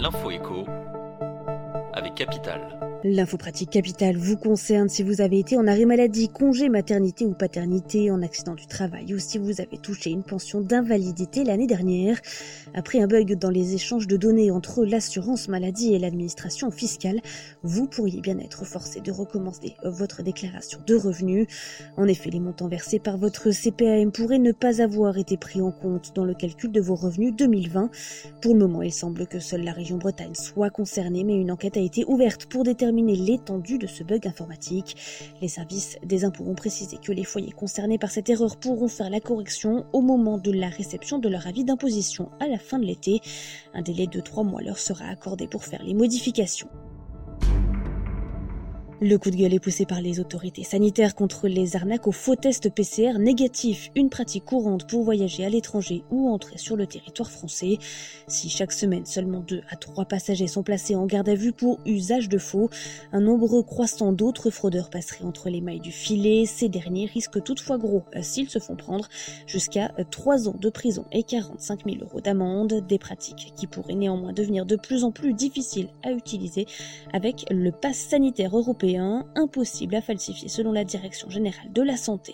L'info écho avec Capital. L'info pratique Capital vous concerne si vous avez été en arrêt maladie, congé maternité ou paternité, en accident du travail ou si vous avez touché une pension d'invalidité l'année dernière. Après un bug dans les échanges de données entre l'assurance maladie et l'administration fiscale, vous pourriez bien être forcé de recommencer votre déclaration de revenus. En effet, les montants versés par votre CPAM pourraient ne pas avoir été pris en compte dans le calcul de vos revenus 2020. Pour le moment, il semble que seule la région Bretagne soit concernée, mais une enquête a été ouverte pour déterminer l'étendue de ce bug informatique. Les services des impôts ont précisé que les foyers concernés par cette erreur pourront faire la correction au moment de la réception de leur avis d'imposition à la fin de l'été. Un délai de 3 mois leur sera accordé pour faire les modifications. Le coup de gueule est poussé par les autorités sanitaires contre les arnaques aux faux tests PCR négatifs, une pratique courante pour voyager à l'étranger ou entrer sur le territoire français. Si chaque semaine seulement 2 à 3 passagers sont placés en garde à vue pour usage de faux, un nombre croissant d'autres fraudeurs passeraient entre les mailles du filet. Ces derniers risquent toutefois gros s'ils se font prendre, jusqu'à 3 ans de prison et 45 000 € d'amende. Des pratiques qui pourraient néanmoins devenir de plus en plus difficiles à utiliser avec le pass sanitaire européen, impossible à falsifier selon la Direction générale de la santé.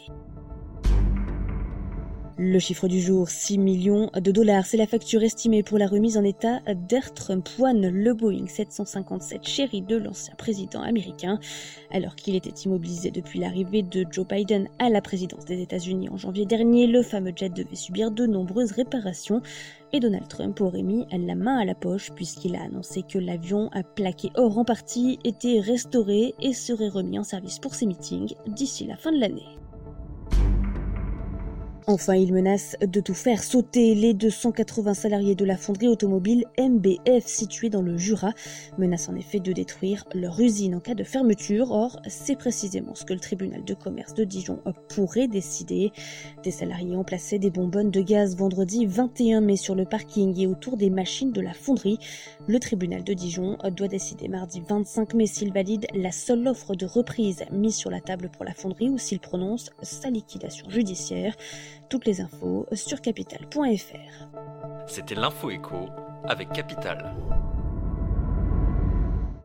Le chiffre du jour, 6 millions de $, c'est la facture estimée pour la remise en état d'Air Trump One, le Boeing 757 chéri de l'ancien président américain. Alors qu'il était immobilisé depuis l'arrivée de Joe Biden à la présidence des États-Unis en janvier dernier, le fameux jet devait subir de nombreuses réparations et Donald Trump aurait mis la main à la poche puisqu'il a annoncé que l'avion, plaqué or en partie, était restauré et serait remis en service pour ses meetings d'ici la fin de l'année. Enfin, il menace de tout faire sauter. Les 280 salariés de la fonderie automobile MBF située dans le Jura menacent en effet de détruire leur usine en cas de fermeture. Or, c'est précisément ce que le tribunal de commerce de Dijon pourrait décider. Des salariés ont placé des bonbonnes de gaz vendredi 21 mai sur le parking et autour des machines de la fonderie. Le tribunal de Dijon doit décider mardi 25 mai s'il valide la seule offre de reprise mise sur la table pour la fonderie ou s'il prononce sa liquidation judiciaire. Toutes les infos sur capital.fr. C'était l'info écho avec Capital.